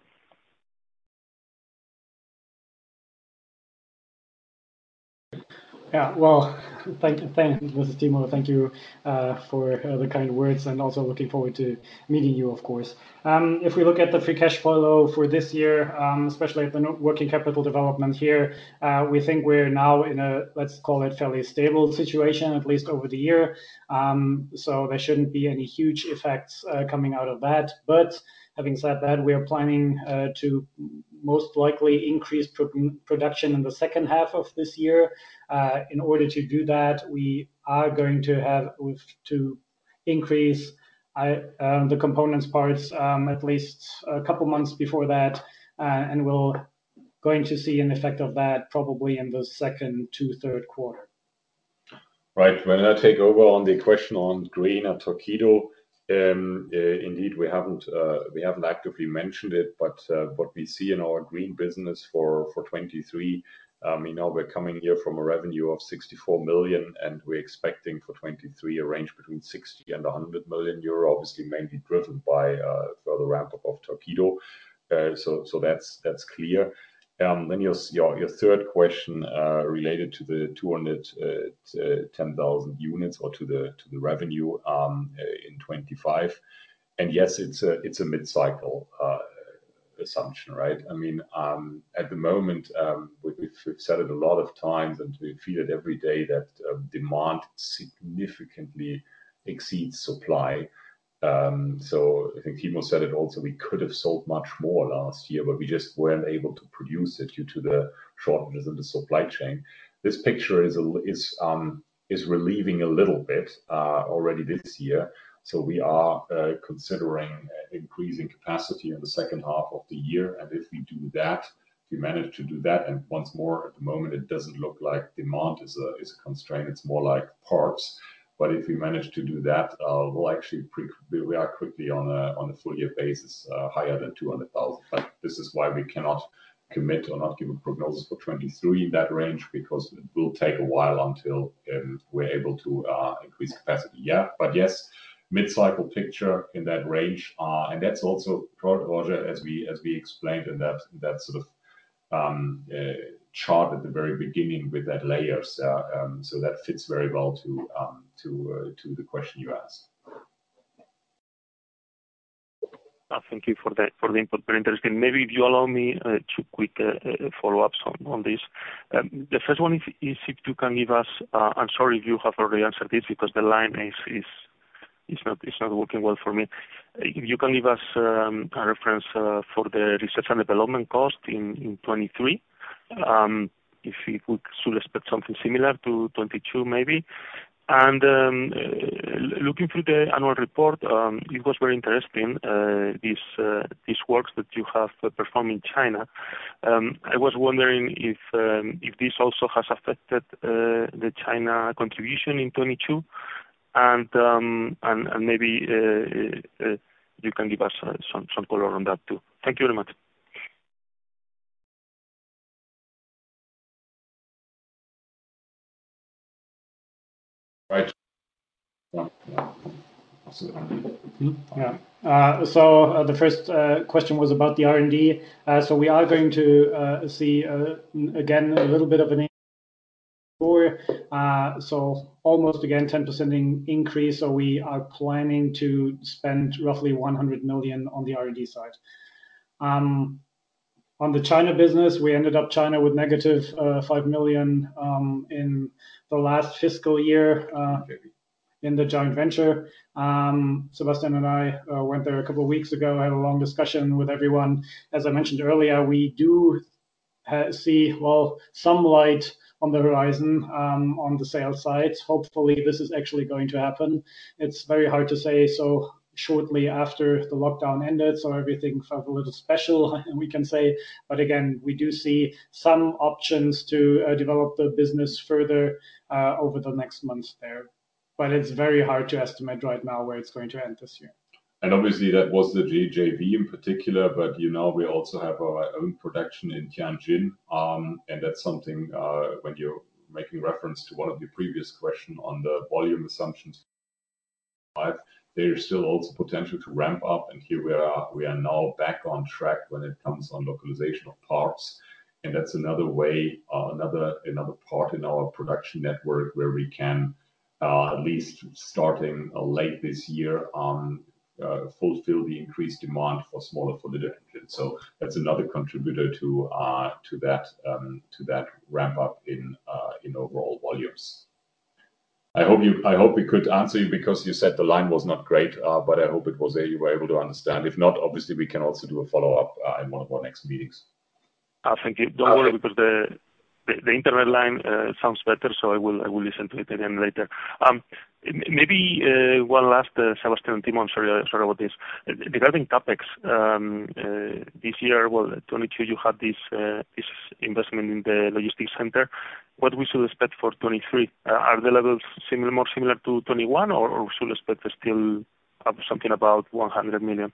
Yeah, well, thank you, Mrs. Timo. Thank you for the kind words, and also looking forward to meeting you, of course. If we look at the free cash flow for this year, especially at the working capital development here, we think we're now in a, let's call it, fairly stable situation, at least over the year. So there shouldn't be any huge effects coming out of that. But having said that, we are planning to most likely increase production in the second half of this year. In order to do that, we are going to have to increase the components parts at least a couple months before that, and we'll going to see an effect of that probably in the second to third quarter. Right. When I take over on the question on green and Torqeedo, indeed we haven't actively mentioned it, but what we see in our green business for 23, we're coming here from a revenue of 64 million, and we're expecting for 23 a range between 60 and 100 million euro, obviously mainly driven by further ramp up of Torqeedo. So that's clear. Then your third question related to the 210,000 units or to the revenue in 25. And yes, it's a mid-cycle assumption, right? I mean, at the moment, we've said it a lot of times, and we feel it every day that demand significantly exceeds supply. So I think Timo said it also, we could have sold much more last year, but we just weren't able to produce it due to the shortages in the supply chain. This picture is relieving a little bit already this year. So we are considering increasing capacity in the second half of the year. And if we do that, if we manage to do that, and once more, at the moment, it doesn't look like demand is a constraint. It's more like parts. But if we manage to do that, we'll actually we are quickly on a full year basis higher than 200,000. But this is why we cannot commit or not give a prognosis for 23 in that range, because it will take a while until we're able to increase capacity. Yeah, but yes, mid-cycle picture in that range, and that's also, Roger, as we explained in that sort of chart at the very beginning with that layers. So that fits very well to the question you asked. Thank you for the input. Very interesting. Maybe if you allow me 2 quick follow-ups on this. The first one is if you can give us. I'm sorry if you have already answered this because the line is not working well for me. If you can give us a reference for the research and development cost in 23. If we should expect something similar to 22 maybe. And looking through the annual report, it was very interesting, these works that you have performed in China. I was wondering if this also has affected the China contribution in 22, and maybe you can give us some color on that too. Thank you very much. Right. Yeah. Yeah. Absolutely. Yeah. So the first question was about the R&D. So we are going to see again a little bit of an so almost again 10% increase. So we are planning to spend roughly 100 million on the R&D side. On the China business, we ended up China with negative 5 million in the last fiscal year in the joint venture. Sebastian and I went there a couple of weeks ago, had a long discussion with everyone. As I mentioned earlier, we do see, well, some light on the horizon on the sales side. Hopefully, this is actually going to happen. It's very hard to say so shortly after the lockdown ended, so everything felt a little special, we can say. But again, we do see some options to develop the business further over the next months there. But it's very hard to estimate right now where it's going to end this year. And obviously that was the JV in particular, but you know, we also have our own production in Tianjin. And that's something when you're making reference to one of your previous questions on the volume assumptions, there's still also potential to ramp up. And here we are now back on track when it comes on localization of parts. And that's another way, another part in our production network where we can at least starting late this year fulfill the increased demand for smaller 4-liter engines. So that's another contributor to that ramp up in overall volumes. I hope we could answer you because you said the line was not great, but I hope you were able to understand. If not, obviously we can also do a follow up in one of our next meetings. Thank you. Don't worry because the internet line sounds better, so I will listen to it again later. Maybe one last, Sebastian and Timo, sorry about this. Regarding CapEx, this year, well, 22, you had this investment in the logistics center. What we should expect for 23? Are the levels more similar to 21, or should expect still something about 100 million?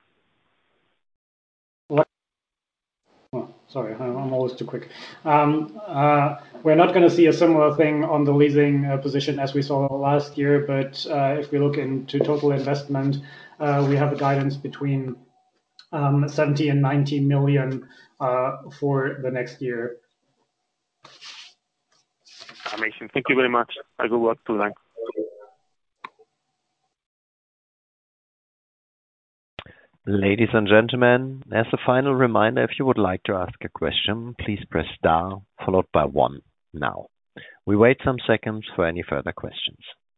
Oh, sorry, I'm always too quick. We're not going to see a similar thing on the leasing position as we saw last year, but if we look into total investment, we have a guidance between 70 and 90 million for the next year. Amazing. Thank you very much. I go back to line. Ladies and gentlemen, as a final reminder, if you would like to ask a question, please press star followed by 1 now. We wait some seconds for any further questions.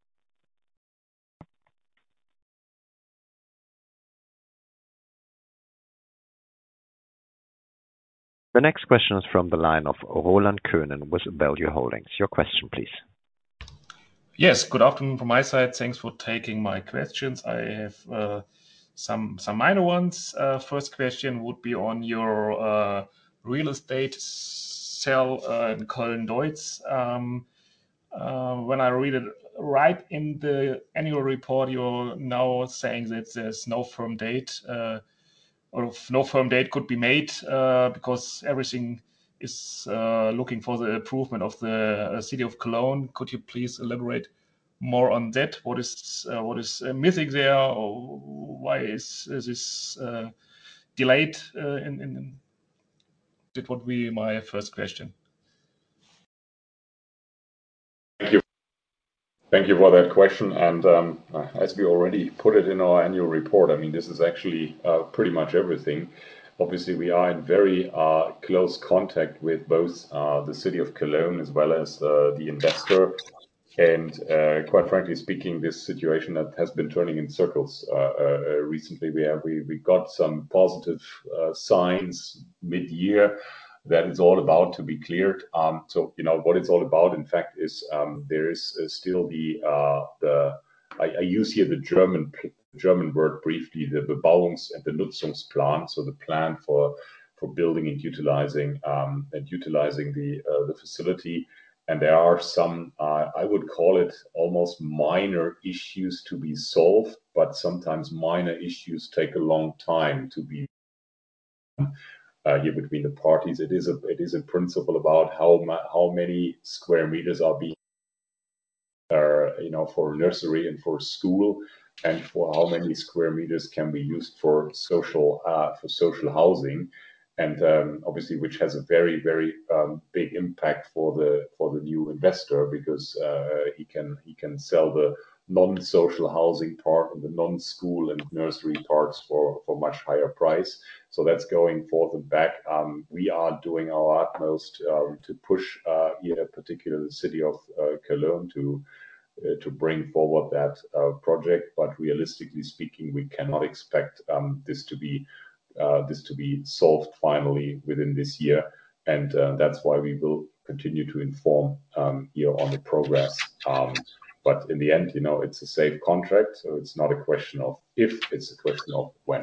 The next question is from the line of Roland Könen with Value Holdings. Your question, please. Yes, good afternoon from my side. Thanks for taking my questions. I have some minor ones. First question would be on your real estate sale in Köln-Deutz. When I read it right in the annual report, you're now saying that there's no firm date or no firm date could be made because everything is looking for the improvement of the city of Cologne. Could you please elaborate more on that? What is missing there, or why is this delayed? That would be my first question. Thank you for that question. And as we already put it in our annual report, I mean, this is actually pretty much everything. Obviously, we are in very close contact with both the city of Cologne as well as the investor. And quite frankly speaking, this situation that has been turning in circles recently. We got some positive signs mid-year that it's all about to be cleared. So you know what it's all about. In fact, is there is still I use here the German word briefly, the Bebauungs- and the Nutzungsplan, so the plan for building and utilizing the facility. And there are some, I would call it almost minor issues to be solved, but sometimes minor issues take a long time to be here between the parties. It is a principle about how many square meters are being for nursery and for school, and for how many square meters can be used for social housing, and obviously which has a very big impact for the new investor, because he can sell the non-social housing part and the non-school and nursery parts for much higher price. So that's going forth and back. We are doing our utmost to push here, particularly the city of Cologne, to bring forward that project. But realistically speaking, we cannot expect this to be solved finally within this year, and that's why we will continue to inform here on the progress. But in the end, it's a safe contract, so it's not a question of if, it's a question of when.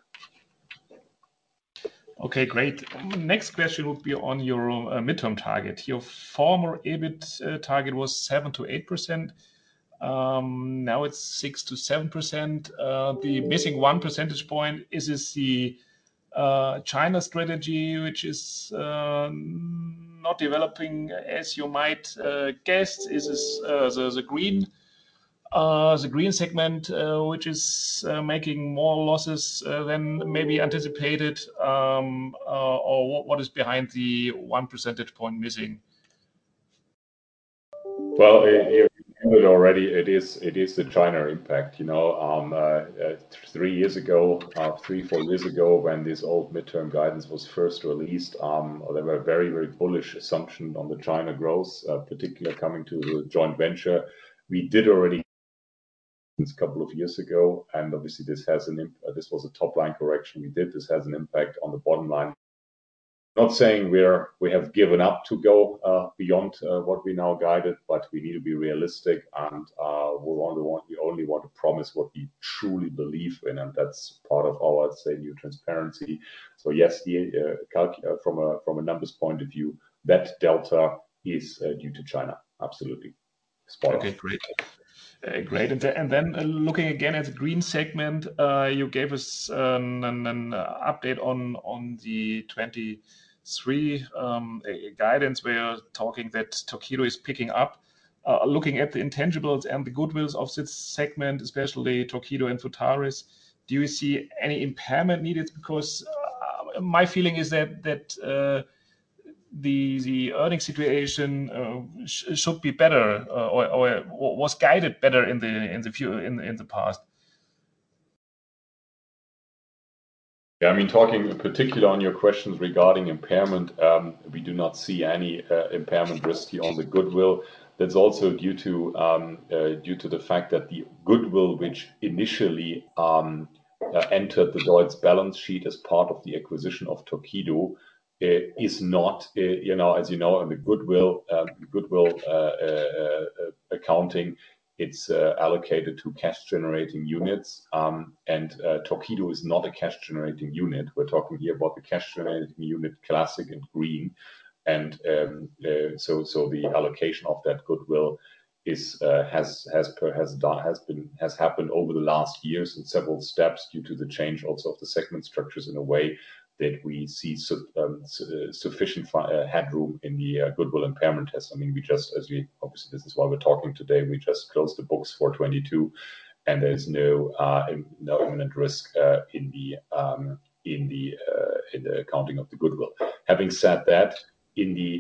Okay, great. Next question would be on your midterm target. Your former EBIT target was 7 to 8%. Now it's 6 to 7%. The missing 1 percentage point, is this the China strategy, which is not developing as you might guess? Is this the green segment, which is making more losses than maybe anticipated, or what is behind the 1 percentage point missing? Well, you it already. It is the China impact. 3 years ago, 4 years ago, when this old midterm guidance was first released, there were very bullish assumptions on the China growth, particularly coming to the joint venture. We did already a couple of years ago, and obviously this this was a top line correction we did. This has an impact on the bottom line. Not saying we have given up to go beyond what we now guided, but we need to be realistic, and we only want to promise what we truly believe in, and that's part of our, new transparency. So yes, from a numbers point of view, that delta is due to China. Absolutely. Spot on. Okay, great. Great. And then looking again at the green segment, you gave us an update on the 23 guidance, where you're talking that Torqeedo is picking up. Looking at the intangibles and the goodwills of this segment, especially Torqeedo and Futaris, do you see any impairment needed? Because my feeling is that the earning situation should be better, or was guided better in the past. Yeah, I mean, talking particularly on your questions regarding impairment, we do not see any impairment risk here on the goodwill. That's also due to the fact that the goodwill, which initially entered the DEUTZ balance sheet as part of the acquisition of Torqeedo, is not, as you know, in the goodwill accounting, it's allocated to cash-generating units, and Torqeedo is not a cash-generating unit. We're talking here about the cash-generating unit, classic and green, and so the allocation of that goodwill has happened over the last years in several steps due to the change also of the segment structures, in a way that we see sufficient headroom in the goodwill impairment test. I mean, obviously, this is why we're talking today. We just closed the books for 22, and there's no imminent risk in the accounting of the goodwill. Having said that, in the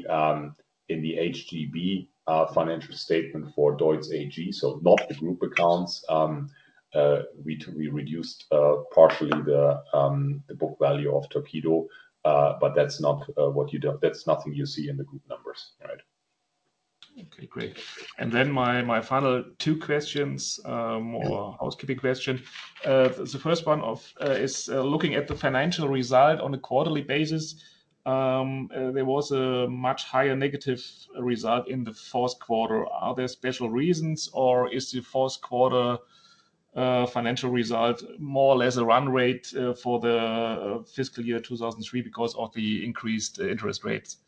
HGB financial statement for DEUTZ AG, so not the group accounts, we reduced partially the book value of Torqeedo, but that's not that's nothing you see in the group numbers, right? Okay, great. And then my final two questions, more housekeeping question. The first one is looking at the financial result on a quarterly basis. There was a much higher negative result in the fourth quarter. Are there special reasons, or is the fourth quarter financial result more or less a run rate for the fiscal year 2003 because of the increased interest rates?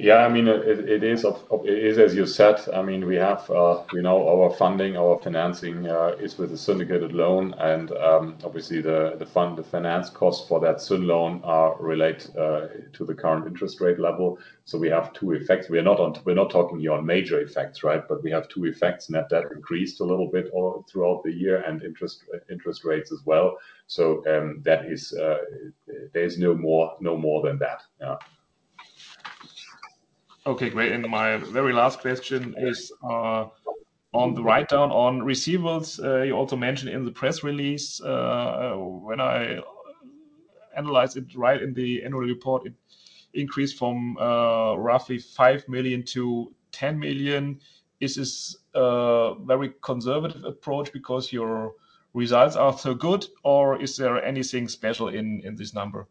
Yeah, I mean, it is as you said. I mean, we have our funding, our financing is with a syndicated loan, and obviously the finance costs for that syn loan are relate to the current interest rate level. So we have two effects. We're not talking here on major effects, right? But we have two effects. Net debt increased a little bit all throughout the year, and interest rates as well. So that is there's no more than that. Yeah. Okay, great. And my very last question is on the write-down on receivables. You also mentioned in the press release, when I analyzed it right in the annual report, it increased from roughly 5 million to 10 million. Is this a very conservative approach because your results are so good, or is there anything special in this number?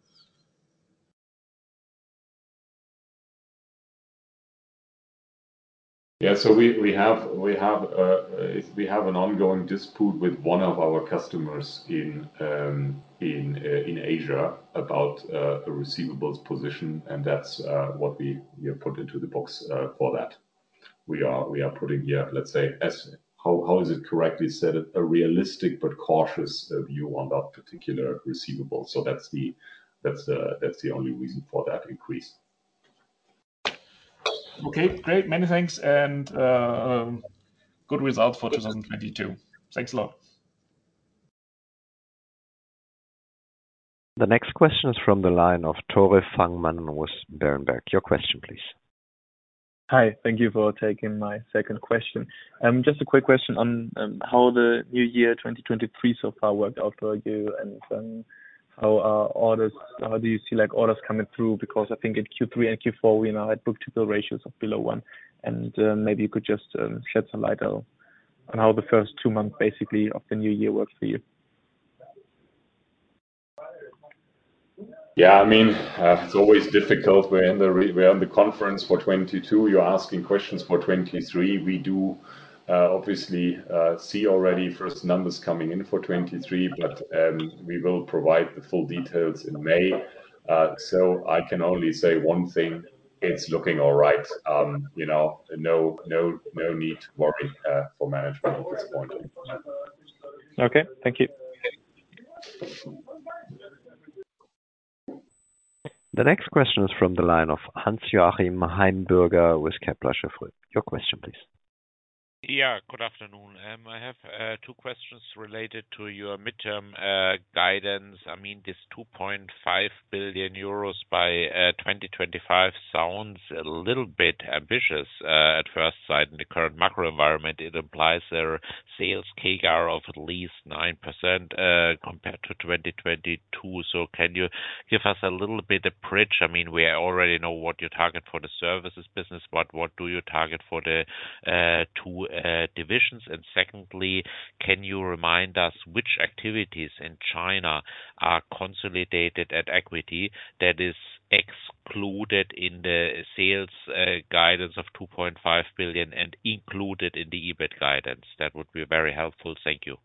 Yeah, so we have an ongoing dispute with one of our customers in Asia about a receivables position, and that's what we have put into the books for that. We are putting here, let's say, as how is it correctly said, a realistic but cautious view on that particular receivable. So that's the only reason for that increase. Okay, great. Many thanks, and good results for 2022. Thanks a lot. The next question is from the line of Tore Fangmann with Berenberg. Your question, please. Hi, thank you for taking my second question. Just a quick question on how the new year 2023 so far worked out for you, and how do you see like orders coming through? Because I think in Q3 and Q4 we now had book-to-bill ratios of below 1, and maybe you could just shed some light on how the first 2 months basically of the new year worked for you. Yeah, I mean, it's always difficult. We're in the conference for 22. You're asking questions for 23. We do obviously see already first numbers coming in for 23, but we will provide the full details in May. So I can only say one thing: it's looking all right. You know, no need to worry for management at this point. Okay, thank you. The next question is from the line of Hans-Joachim Heimbürger with Kepler Cheuvreux. Your question, please. Yeah, good afternoon. I have 2 questions related to your midterm guidance. I mean, this 2.5 billion euros by 2025 sounds a little bit ambitious at first sight in the current macro environment. It implies a sales CAGR of at least 9% compared to 2022. So can you give us a little bit of bridge? I mean, we already know what you target for the services business, but what do you target for the 2 divisions? And secondly, can you remind us which activities in China are consolidated at equity that is excluded in the sales guidance of 2.5 billion and included in the EBIT guidance? That would be very helpful. Thank you.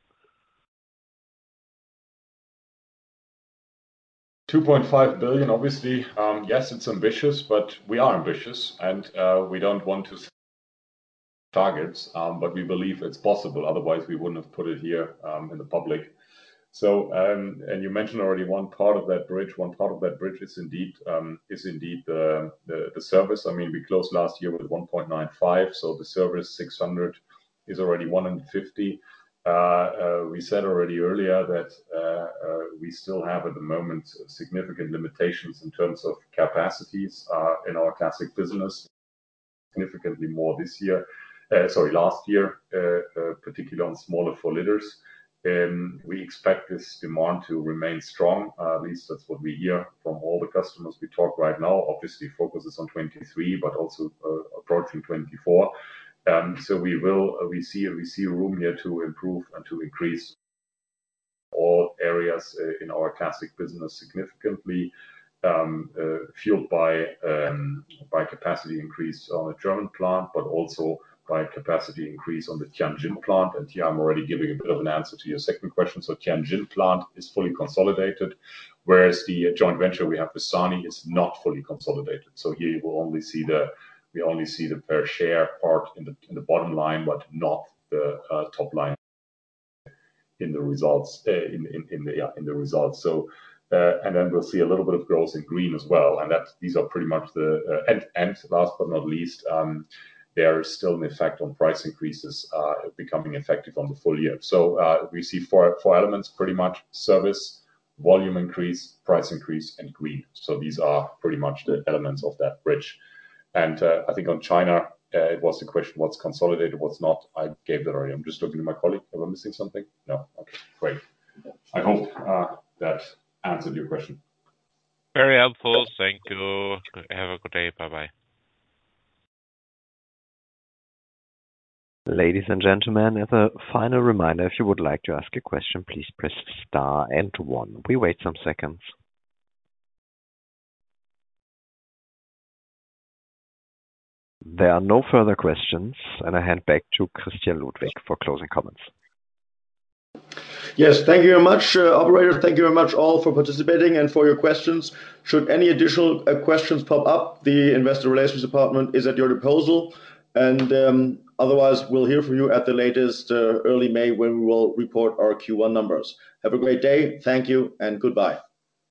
2.5 billion, obviously, yes, it's ambitious, but we are ambitious, and we don't want to targets, but we believe it's possible. Otherwise, we wouldn't have put it here in the public. So, and you mentioned already one part of that bridge. One part of that bridge is indeed the service. I mean, we closed last year with 1.95, so the service 600 is already 150. We said already earlier that we still have at the moment significant limitations in terms of capacities in our classic business. Significantly more this year. Last year, particularly on smaller 4 liters. We expect this demand to remain strong. At least that's what we hear from all the customers we talk right now. Obviously, focus is on 23, but also approaching 24. So we see room here to improve and to increase all areas in our classic business significantly, fueled by capacity increase on the German plant, but also by capacity increase on the Tianjin plant. And here I'm already giving a bit of an answer to your second question. So Tianjin plant is fully consolidated. whereas the joint venture we have with SANY is not fully consolidated. So here you will only see we only see the per share part in the bottom line, but not the top line in the results. In the results. So and then we'll see a little bit of growth in green as well, and these are pretty much the and last but not least, there is still an effect on price increases becoming effective on the full year. So we see four elements pretty much: service, volume increase, price increase, and green. So these are pretty much the elements of that bridge. And I think on China, it was the question: what's consolidated, what's not. I gave that already. I'm just looking at my colleague. Am I missing something? No. Okay, great. I hope that answered your question. Very helpful. Thank you. Have a good day. Bye-bye. Ladies and gentlemen, as a final reminder, if you would like to ask a question, please press star and 1. We wait some seconds. There are no further questions, and I hand back to Christian Ludwig for closing comments. Yes, thank you very much, operator. Thank you very much all for participating and for your questions. Should any additional questions pop up, the Investor Relations Department is at your disposal. And otherwise, we'll hear from you at the latest early May when we will report our Q1 numbers. Have a great day. Thank you and goodbye.